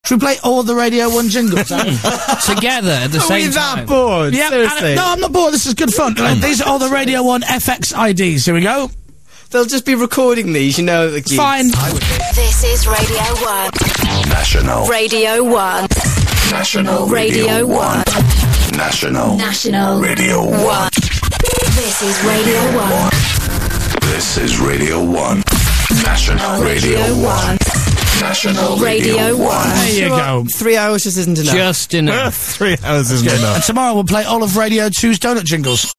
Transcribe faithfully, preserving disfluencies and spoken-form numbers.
Should we play all the Radio one jingles? Together at the Are same we time? that bored? Yeah, Seriously? and- no, I'm not bored. This is good fun. Uh, these are all the Radio one F X I Ds. Here we go. They'll just be recording these, you know. Like Fine. This is Radio one. National. Radio one. National. Radio one. National. National. Radio one. This is Radio one. This is Radio one. National Radio one. National Radio one. There you go. Three hours just isn't enough. Just enough. Three hours isn't enough. And tomorrow we'll play all of Radio two's donut jingles.